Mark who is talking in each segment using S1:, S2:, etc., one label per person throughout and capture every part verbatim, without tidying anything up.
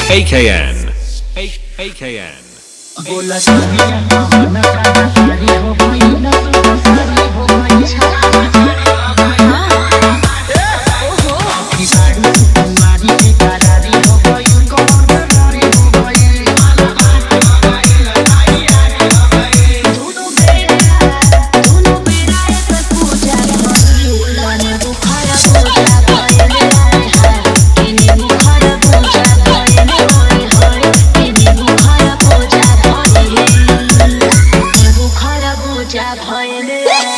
S1: A K N. A K N.
S2: बोला सारिया कहना काना सारी हो गई ना तो सारी हो गई ओहो की साड़ी तुम्हारी की करारी हो गई कौन करारी हो गई दोनों बेरा दोनों बेरा एक पूजा भइल लाने बुखार पूजा भइल किने बुखार पूजा भइल होय होय किने बुखार पूजा बुखार पूजा भइल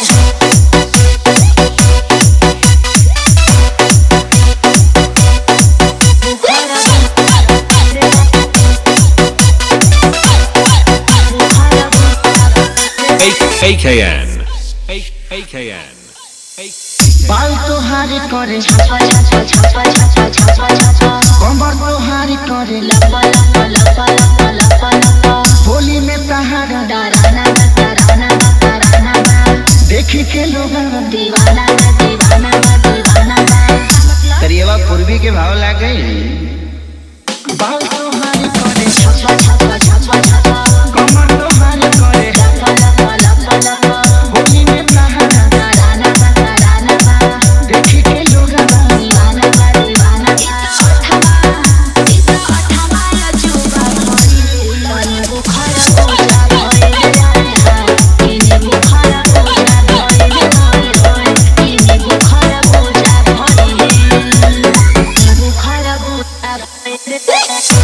S1: A K N. A K N.
S2: बाल तोहारी करे छापा छापा छापा छापा छापा छापा कमर तोहारी करे लपा लपा लपा लपा लपा लपा होली में तहारा डराना डराना डराना देखी के लोग दीवाना दीवाना दीवाना
S3: करिएवा पूर्वी के भाव लाग गई।
S2: बाल तोहारी करे छापा छापा छापा छापा कमर तोहारी करे लपा लपा लपा लपा होली में तहारा डराना डराना देखी के लोग दीवाना दीवाना अठवा इस अठवा या जुबा भइल लाने बुखार पूजा भइल किने बुखार पूजा भइल होय होय किने बुखार पूजा भइल बुखार पूजा भइल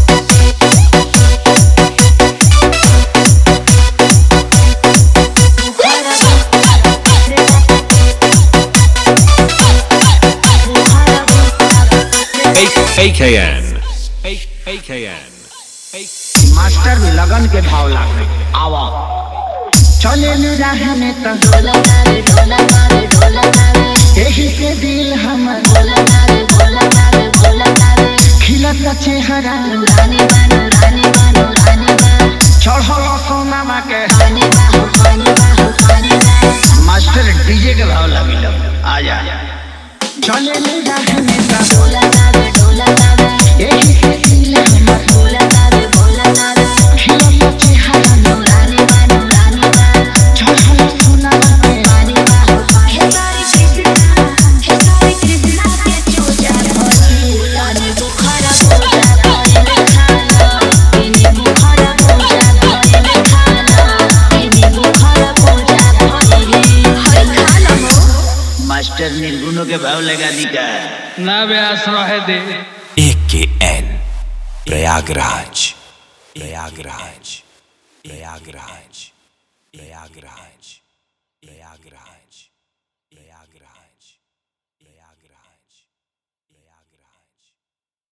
S1: A K N. A K N.
S3: Master भी लगन के भाव लाग गई। आवा
S2: चले न रहने त
S4: ढोला मारे ढोला मारे ढोला मारे
S2: यही से दिल हमर
S4: ढोला मारे ढोला मारे ढोला मारे
S2: खिलत चेहरा
S4: रानी बानो रानी बानो रानी बा
S2: चढ़ल सोनामा के
S4: पानी बाहो पानी बाहो पानी बा
S3: मास्टर डीजे के भाव लागी लग आ जा
S2: चले न रहने त
S4: ढोला मारे ढोला मारे
S2: यही से दिल हमर
S4: ढोला मारे ढोला मारे
S2: खिलत चेहरा
S4: रानी बानो रानी बा
S2: चढ़ल सोनामा के
S4: पानी बाहो पानी हे सारी कृष्णा हे सारी कृष्णा के चूजा भइल लाने बुखार पूजा भइल खाना किने बुखार पूजा भइल खाना किने बुखार पूजा भइल हाय खाना हो
S3: मास्टर निर्गुणों के भाव लगा दी का
S2: ना व्यास रहे दे
S5: A K N. Prayagraj Prayagraj Prayagraj Prayagraj Prayagraj Prayagraj